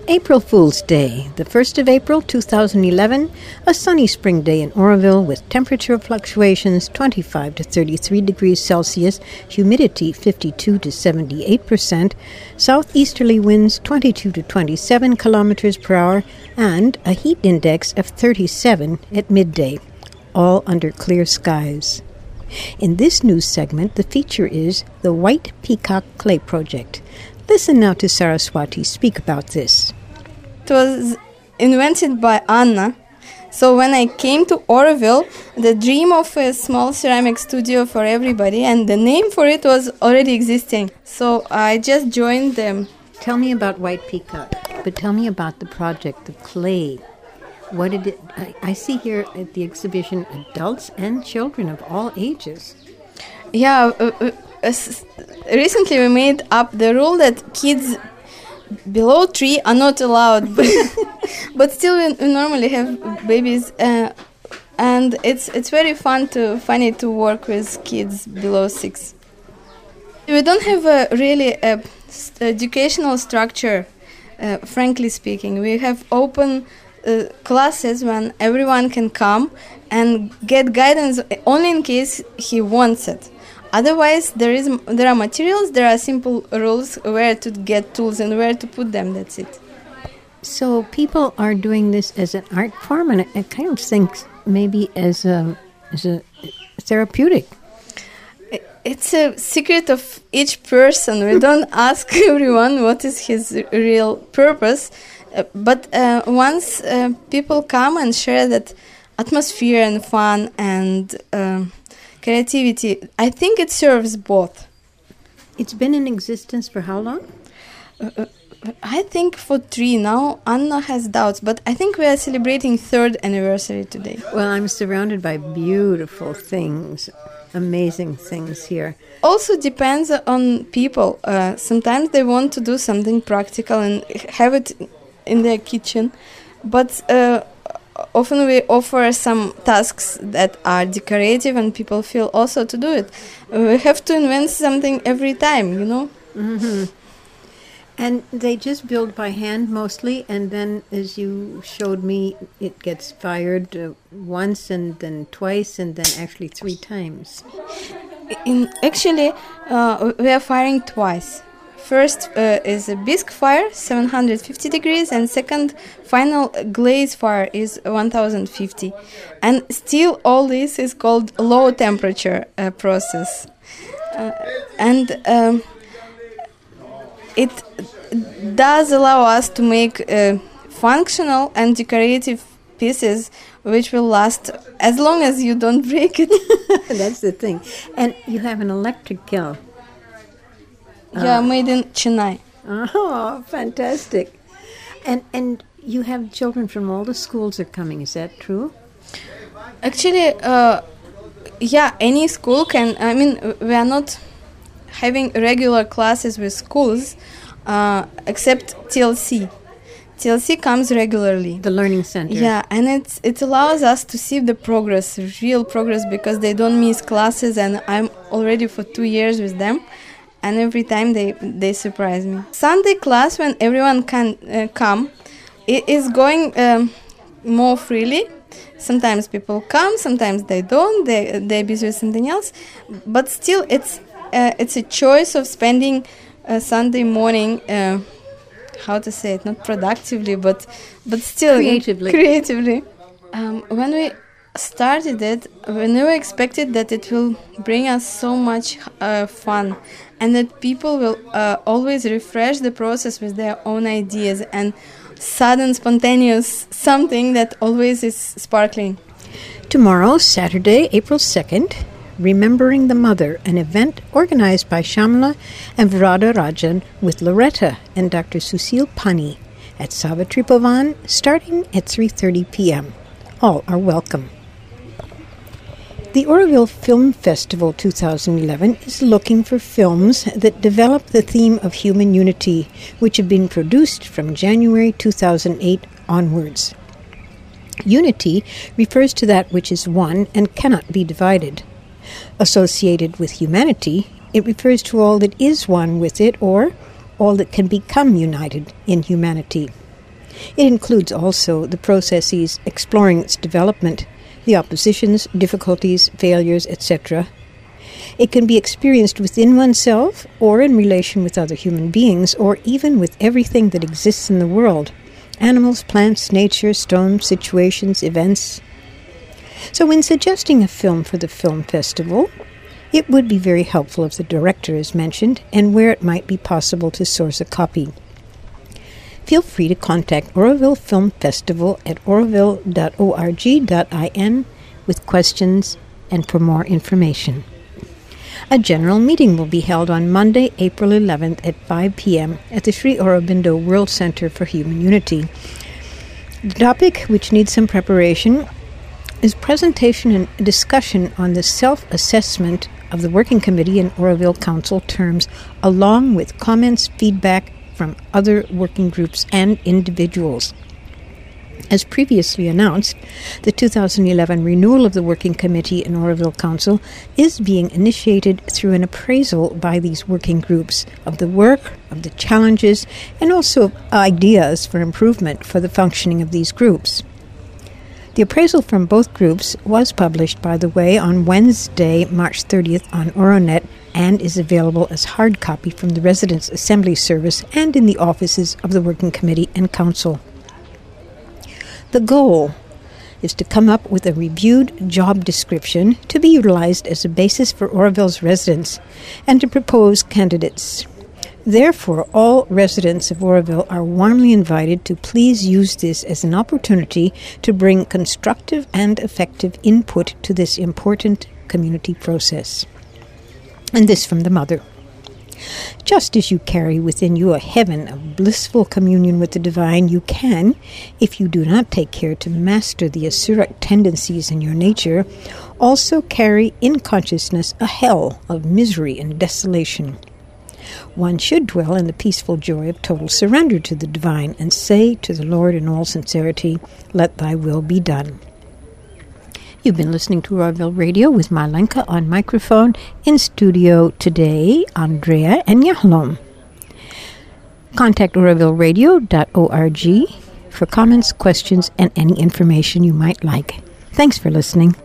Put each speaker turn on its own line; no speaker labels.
April Fool's Day, the 1st of April 2011, a sunny spring day in Oroville with temperature fluctuations 25 to 33 degrees Celsius, humidity 52 to 78%, southeasterly winds 22 to 27 kilometers per hour, and a heat index of 37 at midday, all under clear skies. In this news segment, the feature is the White Peacock Clay Project. Listen now to Saraswati speak about this.
It was invented by Anna. So when I came to Oroville, the dream of a small ceramic studio for everybody, and the name for it was already existing. So I just joined them.
Tell me about White Peacock, but tell me about the project, the clay. What did it? I see here at the exhibition adults and children of all ages.
Yeah, recently we made up the rule that kids below 3 are not allowed, but still we normally have babies, and it's very funny to work with kids below 6. We don't have a really educational structure, frankly speaking. We have open classes when everyone can come and get guidance only in case he wants it. Otherwise, there are materials, there are simple rules where to get tools and where to put them, that's it.
So people are doing this as an art form, and I kind of think maybe as a therapeutic.
It's a secret of each person. We don't ask everyone what is his real purpose, but once people come and share that atmosphere and fun and creativity, I think it serves both.
It's been in existence for how long?
I think for 3 now. Anna has doubts, but I think we are celebrating 3rd anniversary today.
Well, I'm surrounded by beautiful things, amazing things here.
Also depends on people. Sometimes they want to do something practical and have it in their kitchen, but often we offer some tasks that are decorative and people feel also to do it. We have to invent something every time, you know.
Mm-hmm. And they just build by hand mostly, and then as you showed me, it gets fired once and then twice and then actually 3 times.
Actually, we are firing twice. First is a bisque fire, 750 degrees, and second final glaze fire is 1050. And still all this is called low temperature process. It does allow us to make functional and decorative pieces which will last as long as you don't break it.
That's the thing. And you have an electric kiln.
Yeah, made in Chennai.
Oh, fantastic. And you have children from all the schools are coming, is that true?
Actually, yeah, any school can. I mean, we are not having regular classes with schools, except TLC. TLC comes regularly.
The Learning Center.
Yeah, and it allows us to see the progress, real progress, because they don't miss classes, and I'm already for 2 years with them. And every time they surprise me. Sunday class, when everyone can come, it is going more freely. Sometimes people come, sometimes they don't. They're busy with something else. But still, it's a choice of spending Sunday morning. How to say it? Not productively, but still creatively. When we started it, we never expected that it will bring us so much fun, and that people will always refresh the process with their own ideas and sudden spontaneous something that always is sparkling.
Tomorrow, Saturday, April 2nd, Remembering the Mother, an event organized by Shamla and Vrada Rajan with Loretta and Dr. Susil Pani at Savitri Bhavan, starting at 3:30 p.m. All are welcome. The Oroville Film Festival 2011 is looking for films that develop the theme of human unity, which have been produced from January 2008 onwards. Unity refers to that which is one and cannot be divided. Associated with humanity, it refers to all that is one with it or all that can become united in humanity. It includes also the processes exploring its development, the oppositions, difficulties, failures, etc. It can be experienced within oneself, or in relation with other human beings, or even with everything that exists in the world. Animals, plants, nature, stones, situations, events. So when suggesting a film for the film festival, it would be very helpful if the director is mentioned and where it might be possible to source a copy. Feel free to contact Oroville Film Festival at oroville.org.in with questions and for more information. A general meeting will be held on Monday, April 11th at 5 p.m. at the Sri Aurobindo World Center for Human Unity. The topic, which needs some preparation, is presentation and discussion on the self-assessment of the Working Committee and Oroville Council terms, along with comments, feedback from other working groups and individuals. As previously announced, the 2011 renewal of the Working Committee and Oroville Council is being initiated through an appraisal by these working groups of the work, of the challenges, and also of ideas for improvement for the functioning of these groups. The appraisal from both groups was published, by the way, on Wednesday, March 30th on Oronet, and is available as hard copy from the Residents' Assembly Service and in the offices of the Working Committee and Council. The goal is to come up with a reviewed job description to be utilized as a basis for Oroville's residents and to propose candidates. Therefore, all residents of Oroville are warmly invited to please use this as an opportunity to bring constructive and effective input to this important community process. And this from the Mother. Just as you carry within you a heaven of blissful communion with the divine, you can, if you do not take care to master the asuric tendencies in your nature, also carry in consciousness a hell of misery and desolation. One should dwell in the peaceful joy of total surrender to the divine and say to the Lord in all sincerity, "Let thy will be done." You've been listening to Oroville Radio with Marlenka on microphone. In studio today, Andrea and Yahlom. Contact orovilleradio.org for comments, questions, and any information you might like. Thanks for listening.